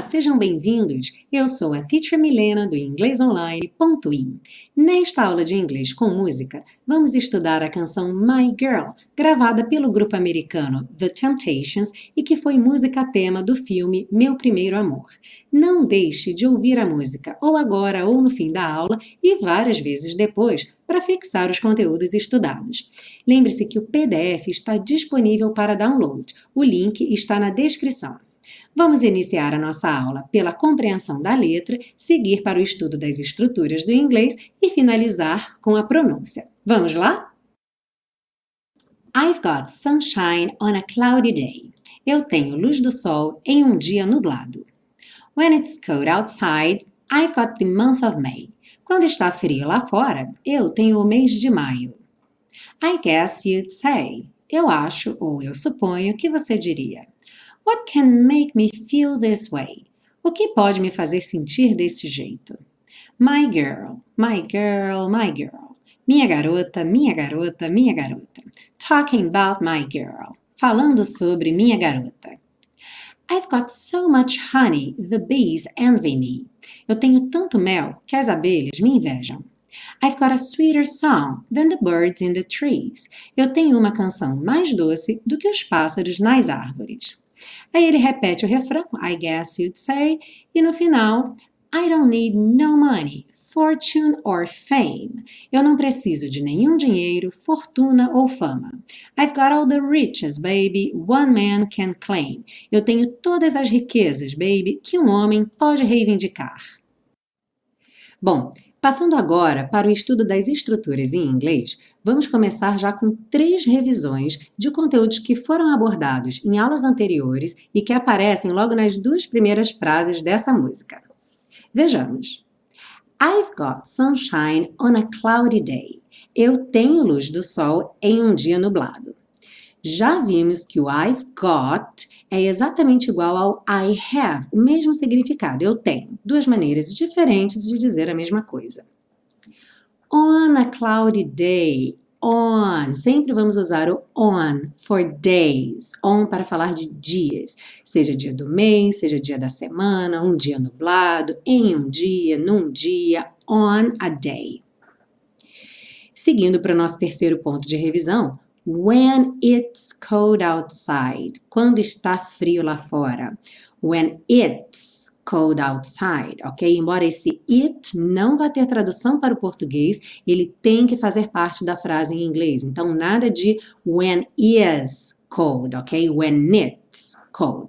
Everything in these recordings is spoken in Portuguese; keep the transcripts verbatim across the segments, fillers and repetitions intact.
sejam bem-vindos! Eu sou a Teacher Milena do inglês online ponto in. Nesta aula de inglês com música, vamos estudar a canção My Girl, gravada pelo grupo americano The Temptations e que foi música tema do filme Meu Primeiro Amor. Não deixe de ouvir a música ou agora ou no fim da aula e várias vezes depois para fixar os conteúdos estudados. Lembre-se que o P D F está disponível para download. O link está na descrição. Vamos iniciar a nossa aula pela compreensão da letra, seguir para o estudo das estruturas do inglês e finalizar com a pronúncia. Vamos lá? I've got sunshine on a cloudy day. Eu tenho luz do sol em um dia nublado. When it's cold outside, I've got the month of May. Quando está frio lá fora, eu tenho o mês de maio. I guess you'd say. Eu acho ou eu suponho que você diria. What can make me feel this way? O que pode me fazer sentir desse jeito? My girl, my girl, my girl. Minha garota, minha garota, minha garota. Talking about my girl. Falando sobre minha garota. I've got so much honey, the bees envy me. Eu tenho tanto mel que as abelhas me invejam. I've got a sweeter song than the birds in the trees. Eu tenho uma canção mais doce do que os pássaros nas árvores. Aí ele repete o refrão, I guess you'd say, e no final, I don't need no money, fortune or fame. Eu não preciso de nenhum dinheiro, fortuna ou fama. I've got all the riches, baby, one man can claim. Eu tenho todas as riquezas, baby, que um homem pode reivindicar. Bom, passando agora para o estudo das estruturas em inglês, vamos começar já com três revisões de conteúdos que foram abordados em aulas anteriores e que aparecem logo nas duas primeiras frases dessa música. Vejamos. I've got sunshine on a cloudy day. Eu tenho luz do sol em um dia nublado. Já vimos que o I've got é exatamente igual ao I have, o mesmo significado, eu tenho. Duas maneiras diferentes de dizer a mesma coisa. On a cloudy day, on, sempre vamos usar o on for days, on para falar de dias, seja dia do mês, seja dia da semana, um dia nublado, em um dia, num dia, on a day. Seguindo para o nosso terceiro ponto de revisão, when it's cold outside, quando está frio lá fora. When it's cold outside, ok? Embora esse it não vá ter tradução para o português, ele tem que fazer parte da frase em inglês. Então, nada de when is cold, ok? When it's cold.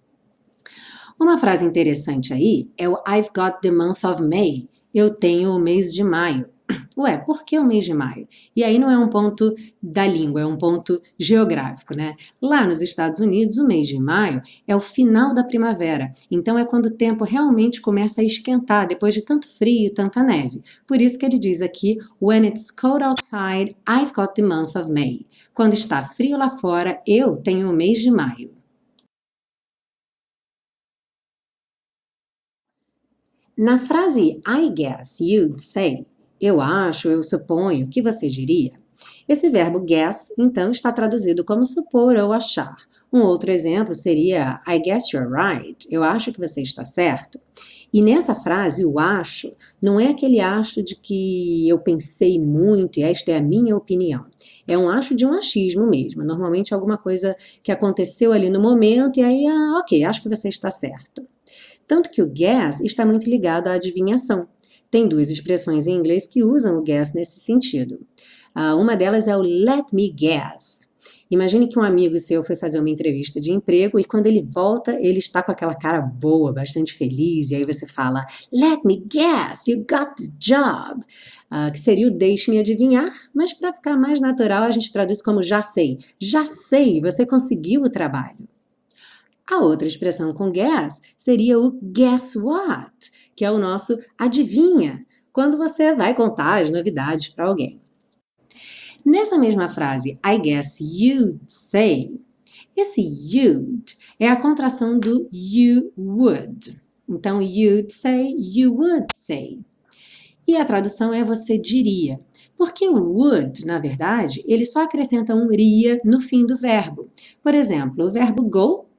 Uma frase interessante aí é o I've got the month of May. Eu tenho o mês de maio. Ué, por que o mês de maio? E aí não é um ponto da língua, é um ponto geográfico, né? Lá nos Estados Unidos, o mês de maio é o final da primavera. Então é quando o tempo realmente começa a esquentar, depois de tanto frio e tanta neve. Por isso que ele diz aqui, when it's cold outside, I've got the month of May. Quando está frio lá fora, eu tenho o mês de maio. Na frase I guess you'd say, eu acho, eu suponho, que você diria. Esse verbo guess, então, está traduzido como supor ou achar. Um outro exemplo seria I guess you're right. Eu acho que você está certo. E nessa frase, o acho, não é aquele acho de que eu pensei muito e esta é a minha opinião. É um acho de um achismo mesmo. Normalmente alguma coisa que aconteceu ali no momento e aí, ah, ok, acho que você está certo. Tanto que o guess está muito ligado à adivinhação. Tem duas expressões em inglês que usam o guess nesse sentido. Uh, uma delas é o let me guess. Imagine que um amigo seu foi fazer uma entrevista de emprego e quando ele volta, ele está com aquela cara boa, bastante feliz, e aí você fala, let me guess, you got the job. Uh, que seria o deixe-me adivinhar, mas para ficar mais natural a gente traduz como já sei. Já sei, você conseguiu o trabalho. A outra expressão com guess seria o guess what, que é o nosso adivinha, quando você vai contar as novidades para alguém. Nessa mesma frase, I guess you'd say, esse you'd é a contração do you would. Então, you'd say, you would say. E a tradução é você diria. Porque o would, na verdade, ele só acrescenta um iria no fim do verbo. Por exemplo, o verbo go,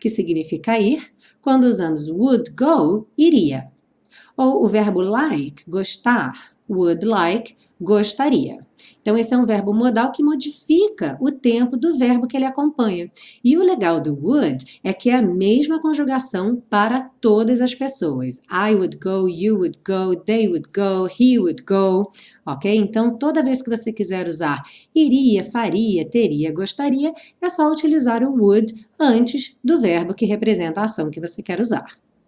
que significa ir, quando usamos would go, iria. Ou o verbo like, gostar, would like, gostaria. Então, esse é um verbo modal que modifica o tempo do verbo que ele acompanha. E o legal do would é que é a mesma conjugação para todas as pessoas. I would go, you would go, they would go, he would go, ok? Então, toda vez que você quiser usar iria, faria, teria, gostaria, é só utilizar o would antes do verbo que representa a ação que você quer usar.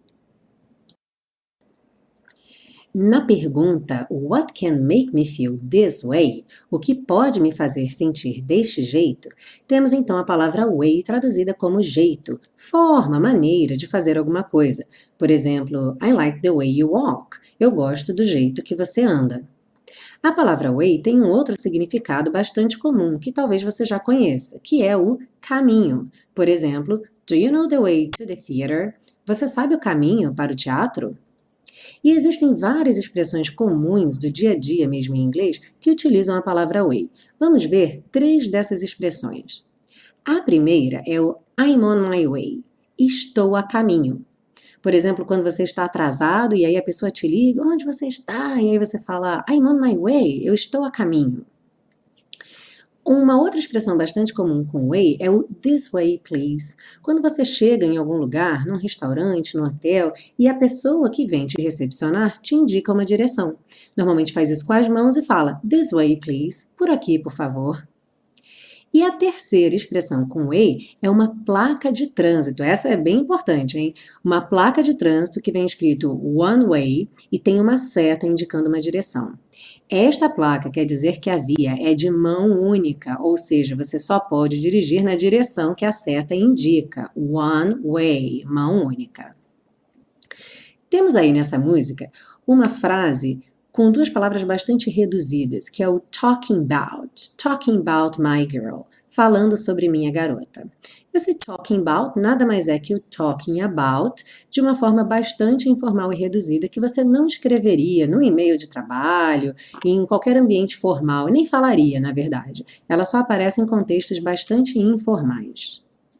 Na pergunta What can make me feel this way? O que pode me fazer sentir deste jeito? Temos então a palavra way traduzida como jeito, forma, maneira de fazer alguma coisa. Por exemplo, I like the way you walk. Eu gosto do jeito que você anda. A palavra way tem um outro significado bastante comum, que talvez você já conheça, que é o caminho. Por exemplo, Do you know the way to the theater? Você sabe o caminho para o teatro? E existem várias expressões comuns do dia a dia, mesmo em inglês, que utilizam a palavra way. Vamos ver três dessas expressões. A primeira é o I'm on my way. Estou a caminho. Por exemplo, quando você está atrasado e aí a pessoa te liga, onde você está? E aí você fala, I'm on my way, eu estou a caminho. Uma outra expressão bastante comum com way é o this way, please. Quando você chega em algum lugar, num restaurante, no hotel, e a pessoa que vem te recepcionar te indica uma direção. Normalmente faz isso com as mãos e fala, this way, please. Por aqui, por favor. E a terceira expressão com way é uma placa de trânsito. Essa é bem importante, hein? Uma placa de trânsito que vem escrito one way e tem uma seta indicando uma direção. Esta placa quer dizer que a via é de mão única, ou seja, você só pode dirigir na direção que a seta indica. One way, mão única. Temos aí nessa música uma frase com duas palavras bastante reduzidas, que é o talking about, talking about my girl, falando sobre minha garota. Esse talking about nada mais é que o talking about de uma forma bastante informal e reduzida que você não escreveria no e-mail de trabalho, em qualquer ambiente formal, nem falaria, na verdade. Ela só aparece em contextos bastante informais.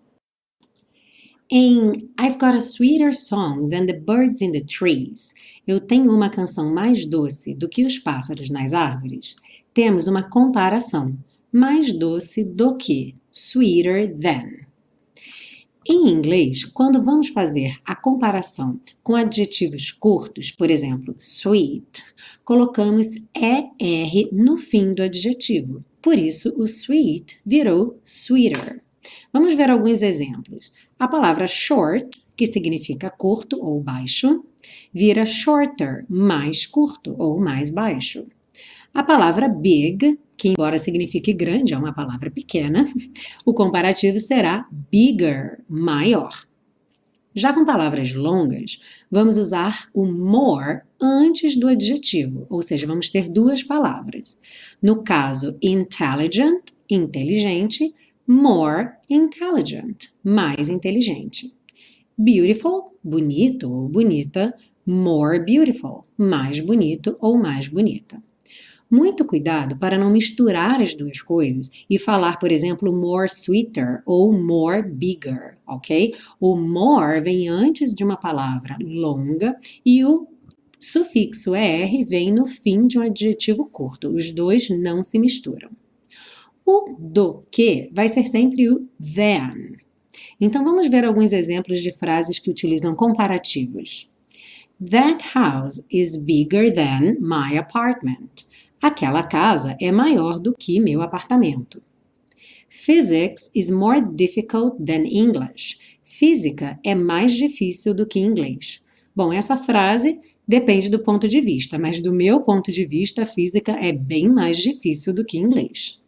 Em I've got a sweeter song than the birds in the trees, eu tenho uma canção mais doce do que os pássaros nas árvores, temos uma comparação, mais doce do que, sweeter than. Em inglês, quando vamos fazer a comparação com adjetivos curtos, por exemplo, sweet, colocamos er no fim do adjetivo, por isso o sweet virou sweeter. Vamos ver alguns exemplos. A palavra short, que significa curto ou baixo, vira shorter, mais curto ou mais baixo. A palavra big, que embora signifique grande, é uma palavra pequena, o comparativo será bigger, maior. Já com palavras longas, vamos usar o more antes do adjetivo, ou seja, vamos ter duas palavras. No caso, intelligent, inteligente, more intelligent, mais inteligente. Beautiful, bonito ou bonita, more beautiful, mais bonito ou mais bonita. Muito cuidado para não misturar as duas coisas e falar, por exemplo, more sweeter ou more bigger, ok? O more vem antes de uma palavra longa e o sufixo er vem no fim de um adjetivo curto. Os dois não se misturam. O do que vai ser sempre o than. Então, vamos ver alguns exemplos de frases que utilizam comparativos. That house is bigger than my apartment. Aquela casa é maior do que meu apartamento. Physics is more difficult than English. Física é mais difícil do que inglês. Bom, essa frase depende do ponto de vista, mas do meu ponto de vista, a física é bem mais difícil do que inglês.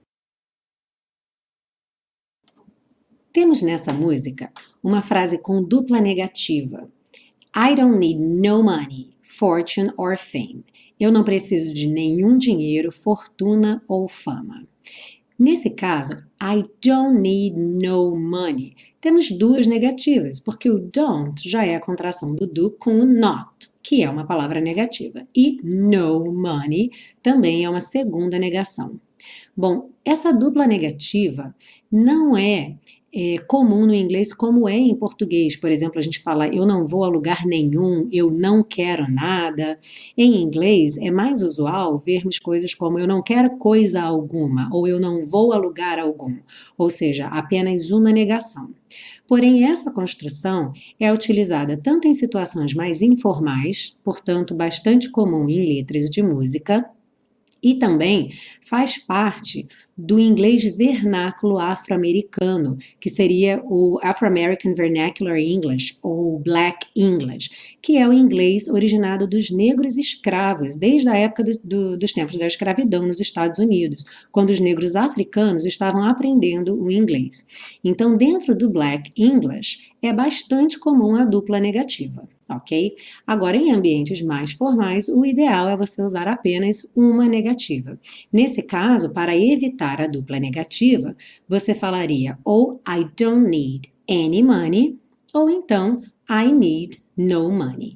Temos nessa música uma frase com dupla negativa. I don't need no money, fortune or fame. Eu não preciso de nenhum dinheiro, fortuna ou fama. Nesse caso, I don't need no money. Temos duas negativas, porque o don't já é a contração do do com o not, que é uma palavra negativa. E no money também é uma segunda negação. Bom, essa dupla negativa não é, é comum no inglês como é em português. Por exemplo, a gente fala eu não vou a lugar nenhum, eu não quero nada. Em inglês é mais usual vermos coisas como eu não quero coisa alguma ou eu não vou a lugar algum, ou seja, apenas uma negação. Porém, essa construção é utilizada tanto em situações mais informais, portanto, bastante comum em letras de música, e também faz parte do inglês vernáculo afro-americano, que seria o Afro-American Vernacular English, ou Black English, que é o inglês originado dos negros escravos, desde a época do, do, dos tempos da escravidão nos Estados Unidos, quando os negros africanos estavam aprendendo o inglês. Então, dentro do Black English, é bastante comum a dupla negativa. Ok? Agora, em ambientes mais formais, o ideal é você usar apenas uma negativa. Nesse caso, para evitar a dupla negativa, você falaria ou I don't need any money, ou então I need no money.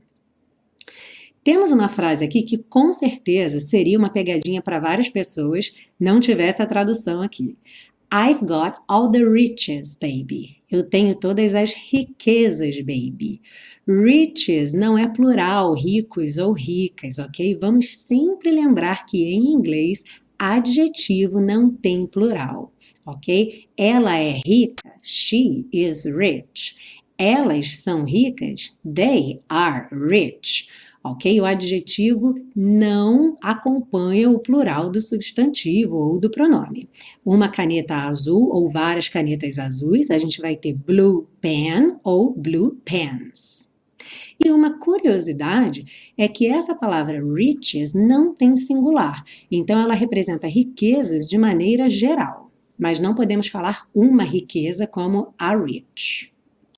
Temos uma frase aqui que com certeza seria uma pegadinha para várias pessoas, não tivesse a tradução aqui. I've got all the riches, baby. Eu tenho todas as riquezas, baby. Riches não é plural, ricos ou ricas, ok? Vamos sempre lembrar que em inglês, adjetivo não tem plural, ok? Ela é rica, she is rich. Elas são ricas, they are rich. Ok? O adjetivo não acompanha o plural do substantivo ou do pronome. Uma caneta azul ou várias canetas azuis, a gente vai ter blue pen ou blue pens. E uma curiosidade é que essa palavra riches não tem singular, então ela representa riquezas de maneira geral, mas não podemos falar uma riqueza como a rich.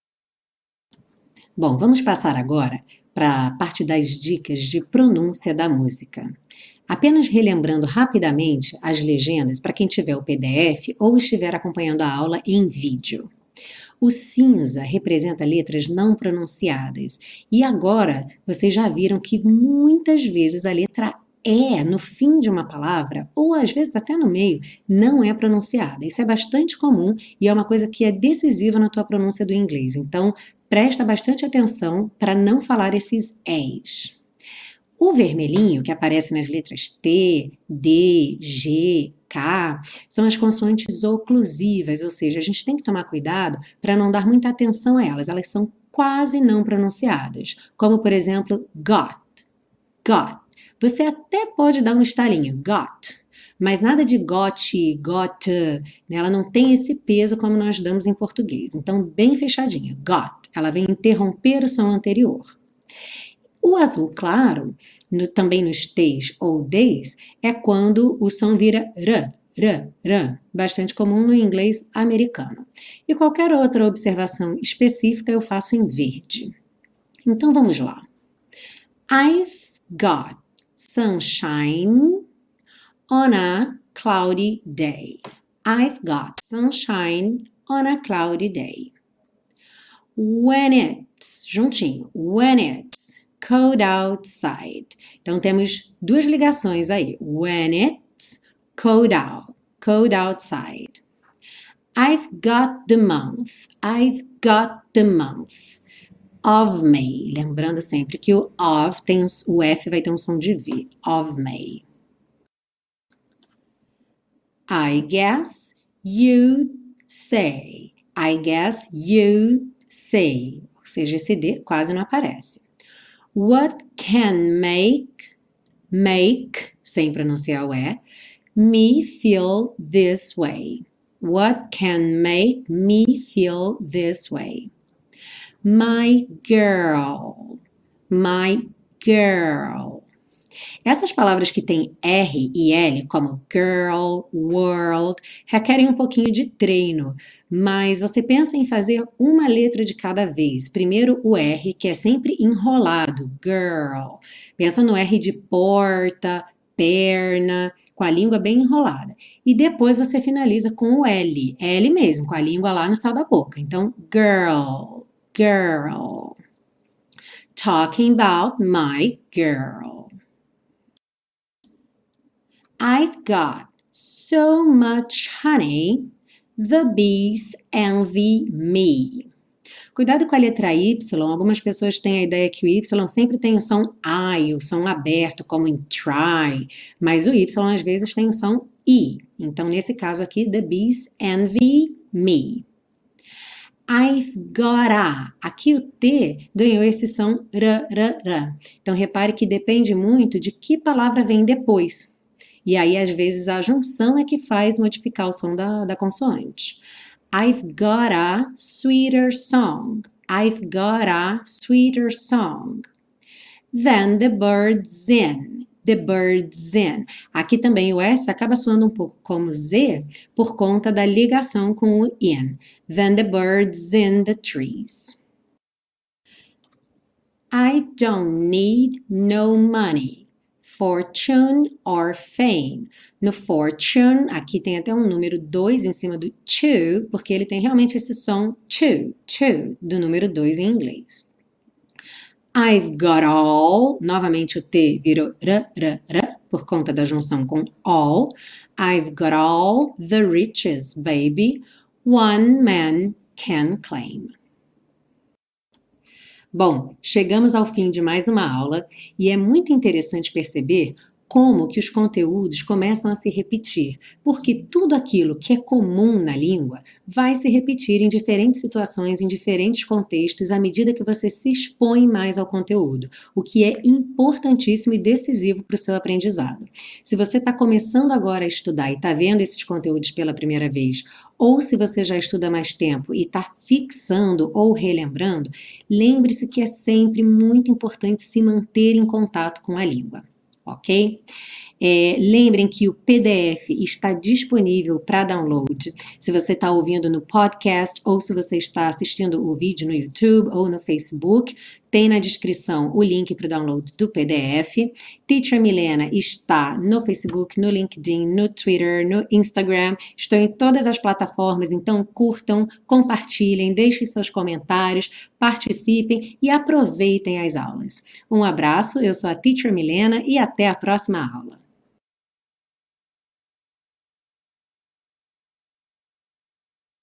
Bom, vamos passar agora para a parte das dicas de pronúncia da música. Apenas relembrando rapidamente as legendas para quem tiver o P D F ou estiver acompanhando a aula em vídeo. O cinza representa letras não pronunciadas. E agora vocês já viram que muitas vezes a letra E no fim de uma palavra, ou às vezes até no meio, não é pronunciada. Isso é bastante comum e é uma coisa que é decisiva na tua pronúncia do inglês. Então, presta bastante atenção para não falar esses Es. O vermelhinho, que aparece nas letras T, D, G, K, são as consoantes oclusivas, ou seja, a gente tem que tomar cuidado para não dar muita atenção a elas, elas são quase não pronunciadas, como por exemplo, got, got. Você até pode dar um estalinho, got, mas nada de got, got, né? Ela não tem esse peso como nós damos em português, então bem fechadinho, got, ela vem interromper o som anterior. O azul claro, no, também nos T's ou D's, é quando o som vira R, R, R, bastante comum no inglês americano. E qualquer outra observação específica eu faço em verde. Então vamos lá. I've got sunshine on a cloudy day. I've got sunshine on a cloudy day. When it's, juntinho, when it's cold outside. Então, temos duas ligações aí. When it's cold out, cold outside. I've got the month, I've got the month of May. Lembrando sempre que o of, tem, o F vai ter um som de V. Of May. I guess you'd say. I guess you'd say. Ou seja, esse D quase não aparece. What can make, make, sem pronunciar o E, me feel this way? What can make me feel this way? My girl, my girl. Essas palavras que têm R e L, como girl, world, requerem um pouquinho de treino, mas você pensa em fazer uma letra de cada vez. Primeiro o R, que é sempre enrolado, girl. Pensa no R de porta, perna, com a língua bem enrolada. E depois você finaliza com o L, L mesmo, com a língua lá no céu da boca. Então, girl, girl. Talking about my girl. I've got so much honey, the bees envy me. Cuidado com a letra Y, algumas pessoas têm a ideia que o Y sempre tem o som I, o som aberto, como em try, mas o Y às vezes tem o som I. Então, nesse caso aqui, the bees envy me. I've got a. Aqui o T ganhou esse som r, r, r. Então, repare que depende muito de que palavra vem depois. E aí, às vezes, a junção é que faz modificar o som da, da consoante. I've got a sweeter song. I've got a sweeter song. Then the bird's in. The bird's in. Aqui também o S acaba soando um pouco como Z por conta da ligação com o in. Then the bird's in the trees. I don't need no money, fortune or fame. No fortune, aqui tem até um número dois em cima do to, porque ele tem realmente esse som to, to, do número dois em inglês. I've got all, novamente o T virou r, r, r, por conta da junção com all. I've got all the riches, baby, one man can claim. Bom, chegamos ao fim de mais uma aula e é muito interessante perceber como que os conteúdos começam a se repetir, porque tudo aquilo que é comum na língua vai se repetir em diferentes situações, em diferentes contextos, à medida que você se expõe mais ao conteúdo, o que é importantíssimo e decisivo para o seu aprendizado. Se você está começando agora a estudar e está vendo esses conteúdos pela primeira vez, ou se você já estuda há mais tempo e está fixando ou relembrando, lembre-se que é sempre muito importante se manter em contato com a língua. Ok? É, lembrem que o P D F está disponível para download. Se você está ouvindo no podcast ou se você está assistindo o vídeo no YouTube ou no Facebook, tem na descrição o link para o download do P D F. Teacher Milena está no Facebook, no LinkedIn, no Twitter, no Instagram. Estou em todas as plataformas, então curtam, compartilhem, deixem seus comentários, participem e aproveitem as aulas. Um abraço, eu sou a Teacher Milena e até a próxima aula.